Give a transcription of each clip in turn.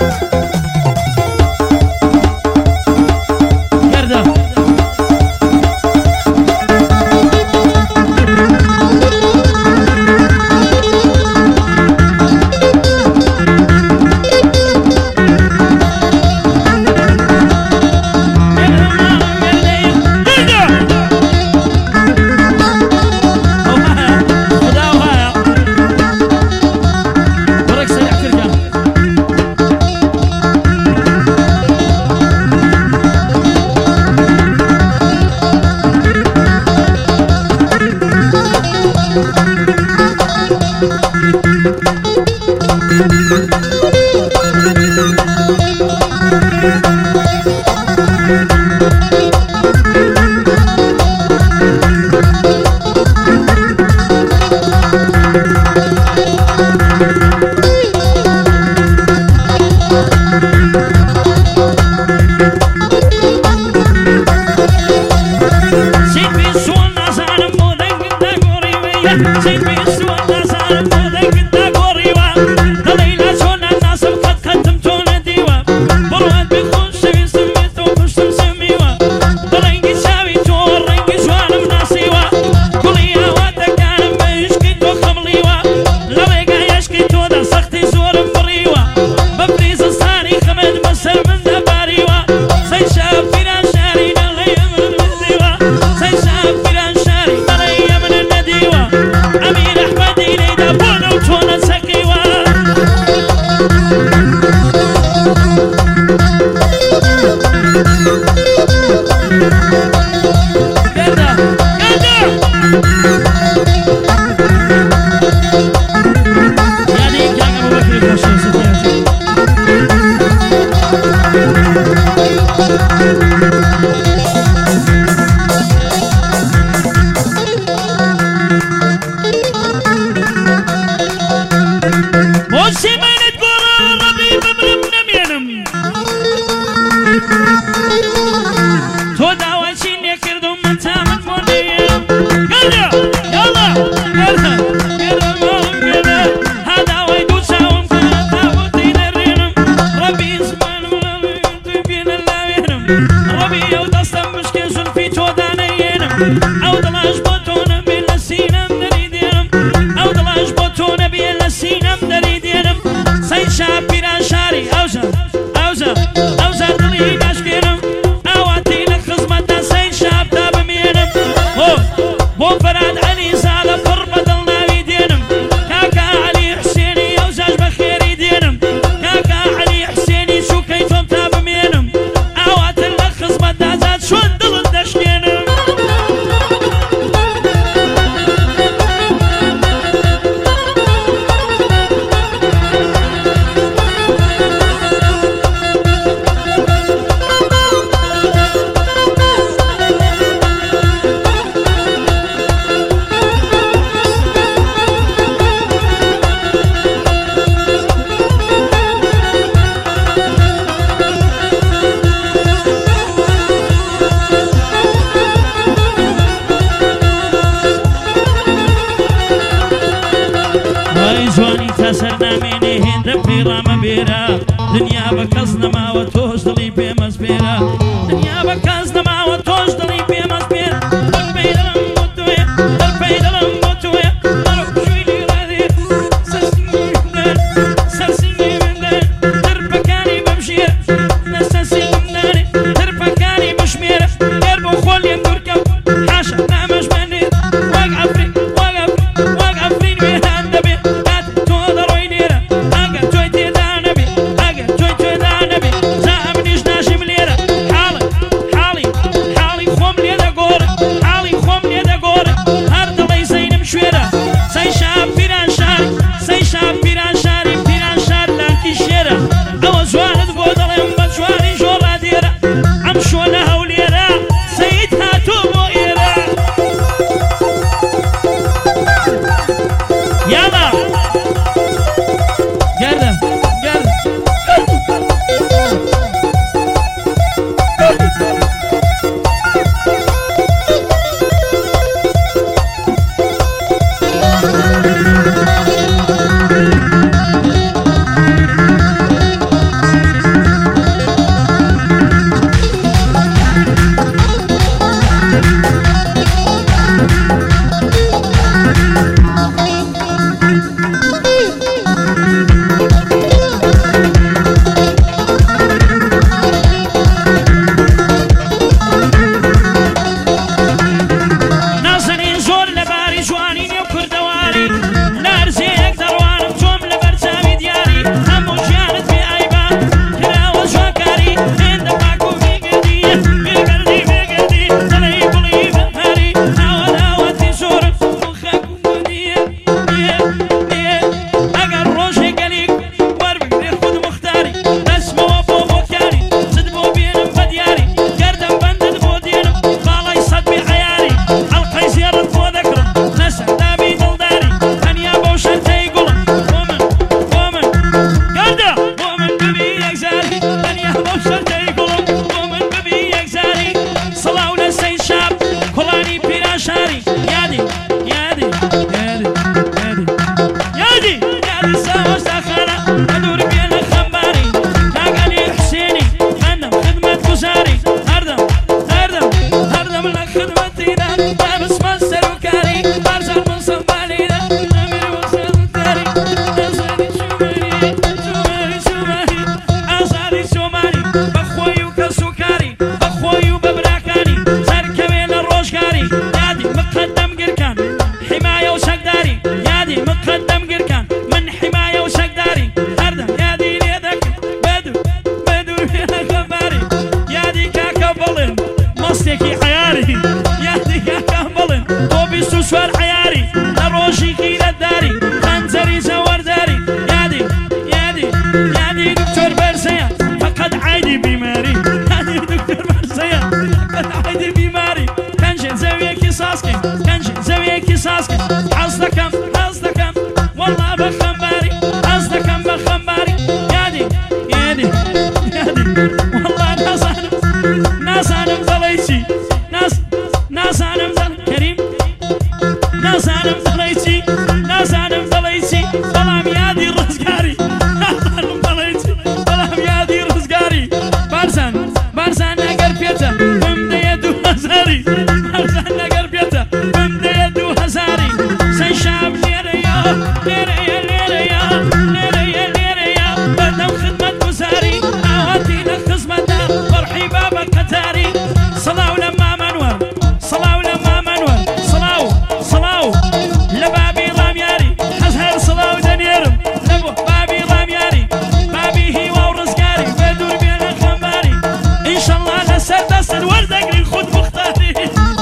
دنیا بە کەس نەماوە تۆش دڵی پێمەسپێرە دنیا بە کەس نەماوە تۆش دڵی پێمەسپێرە دڵپەی دڵم بۆ تۆیە دڵپەی دڵم بۆ تۆیە بەڕۆ شوێنی ڕادێ سەرسینگی مندێ ترپەکانی بەمشێر نەسەرسینگی مندانێ ترپەکانی بشمێرە گەر بۆ خۆڵیان دوورکەوت حاشا نامەش بەنێت وەک ئەفرین وەک ئەفرین وێهان دەبێت کات تۆ دەڕۆی نێرە ئەگەر تۆی تێدا نەبێ ئەگەر تۆی تێدا نەبێ جا ئەمنیش ناشم لێرە حاڵی خۆم لێ دەگۆڕە حاڵی خۆم لێ دەگۆڕە هەر دڵی زەینم ساكي عياري يهديك يا كهبلن طوبي سوسوار عياري لروشي خيل الداري خنزري زور داري يادي يادي يادي دكتور برسيا فقد عادي بماري يادي دكتور برسيا فقد عادي بماري كنجن زاوية كيساسكي كنجن زاوية كيساسكي حصدكم حصدكم والله بخمباري حصدكم بخمباري يادي يادي يادي والله ناس أنا مزليتي ناس أنا مزل كريم ناس أنا مزليتي ناس أنا مزليتي سلام يادي الرزقاري ناس أنا مزليتي سلام يادي الرزقاري بارزان نقر بيته بمدى يدو هزاري بارزان نقر بيته بمدى يدو هزاري سي شعب ليريا ليريا ليريا ليريا ليريا بدو خدمة وزاري اواتي لخزمة فرحي بابا قتاري صلاو لما منور صلاو لما منور صلاو لبابي رامياري حزهر صلاو دنيرم لبو بابي رامياري بابي هيوا ورزقاري بدور بين الخماري ان شاء الله لسر وردقري خد مختاري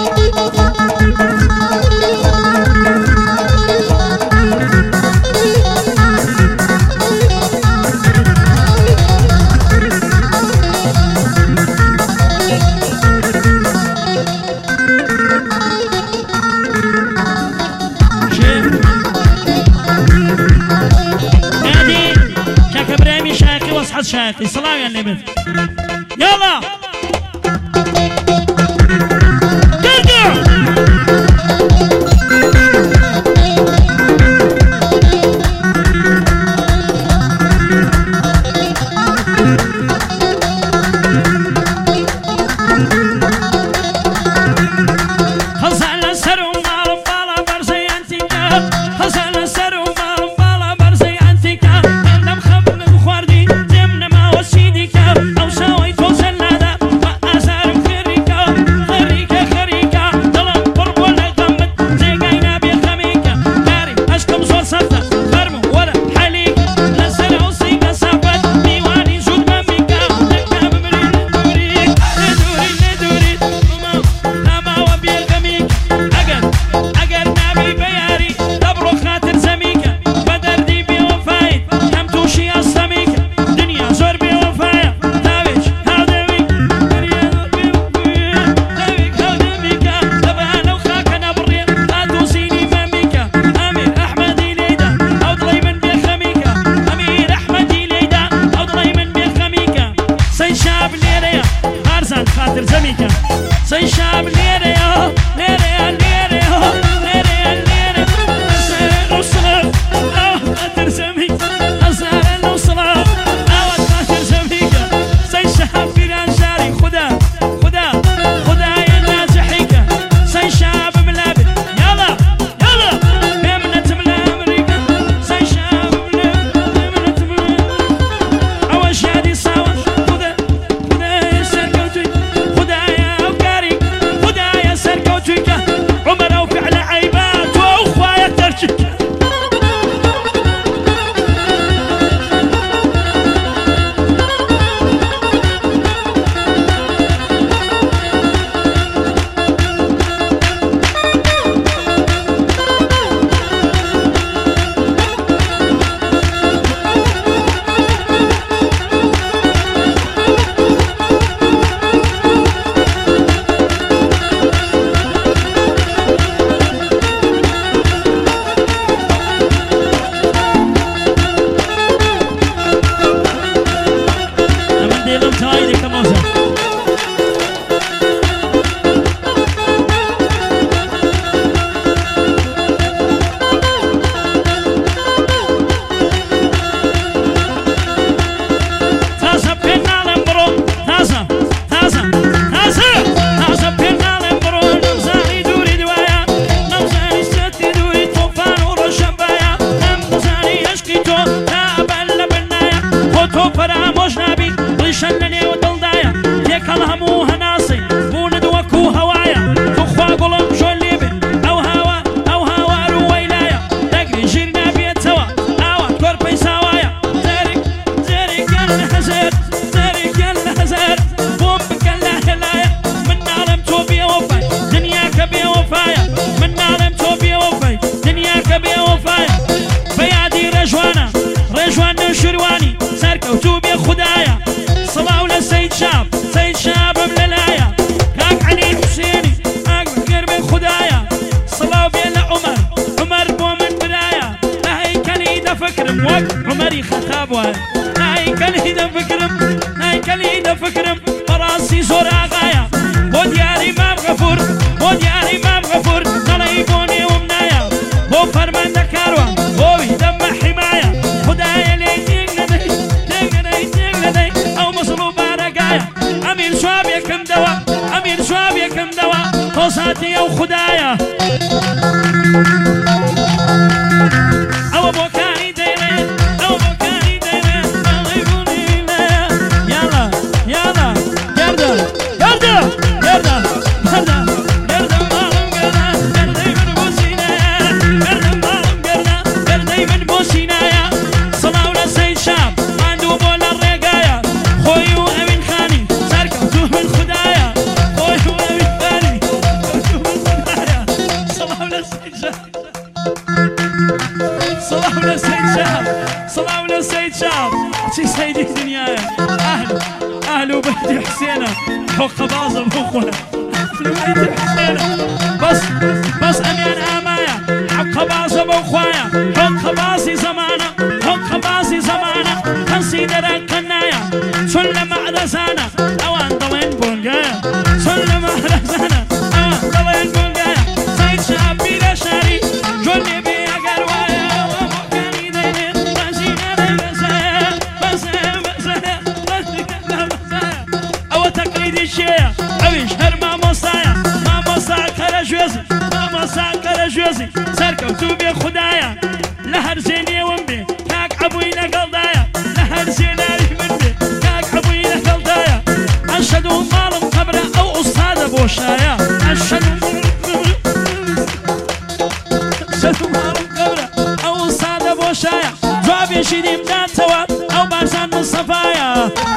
واصحى شاقي صلاة يا النبي يلا الهزار زارك الهزار بومك الهلايا من عالم توبي بوان نایکەلی دەفکرم نایکەلی دەفکرم بەڕاستی زۆر ئاغایە بۆ دیاری مام غەفور بۆ دیاری مام غەفور دەڵێی بۆ نێوم نایە بۆ فەرماندەکارەوە بۆی دەمە حیمایە خدایە لێ تێک نەدەی تێک نەدەی تێک نەدەی ئەو مەسڵ و بارەگایە ئەمیر شواب یەکەم دەوە ئەمیر شواب یەکەم دەوە تۆساتی ئەو خدایە ئەوە بۆ کاری دەیڵێت ئەوە بۆ کاری دەیڵێت دەڵێی بوونی لێیە یاڵە یاڵە گەردە گەردە گەردە گەردە گەردە ماڵم گەردە گەردەی من بۆ سینایە گەردە ماڵم گەردە گەردەی من بۆ سینایە سەڵاو لە سەید شاب ماندوو بۆ لە ڕێگایە خۆی و ئەوین خانی سەرکەوتوو من خودایە خۆی و ئەوین خانی کەوتوو من خودایە سەڵاو لە سەید شاب سلام لسيد شاب سلام لسيد شاب شي سيدي دنيايا اهل وبيت حسينه حق باظه بخوه اهل وبيت حسينه بس امين امايا حق باظه بخوايا حق باظي زمانه حق باظي زمانه تنسيد ركنايا سل معرزانه اوان ضلين بونجايا سل معرزانه اوان ضلين بونجايا سيد شاب بلا شاري جوني بي ئەویش هەر مامۆستایە مامۆستا کەرەژێزی مامۆستا کەرەژێزی سەرکەوتوو بێ خودایە لە هەر زێنێوم بێ کاک عەبووی لەگەڵدایە لە هەر زێناوی من بێ کاک عەبووی لەگەڵدایە ئەشهەد و ماڵم قەبرە ئەو ئوستادە بۆشایە ئەشهەد و ماڵم قەبرە ئەو ئوستادە بۆشایە جوابێکی دیمداتەوە ئەو بارزان مستەفایە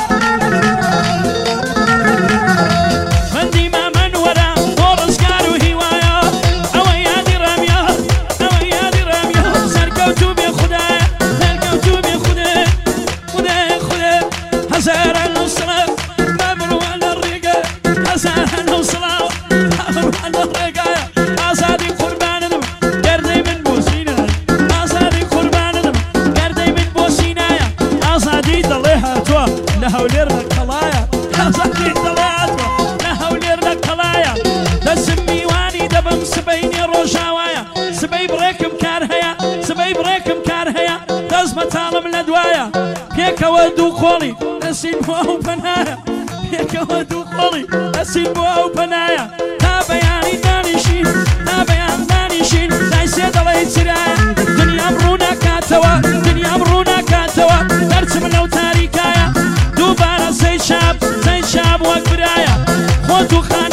پێکەوە دوو خۆڵی دەسین بۆ ئەو پەنایە پێکەوە دوو خۆڵی دەسین بۆ ئەو پەنایە تا بەیانی دانیشین تا بەیان دانیشین لای سێ دەڵێی چرایە دنیام ڕوو ناکاتەوە دنیام ڕوو ناکاتەوە دەرچم لەو تاریکایە دووبارە سەید شاب وەک برایە خۆت و خان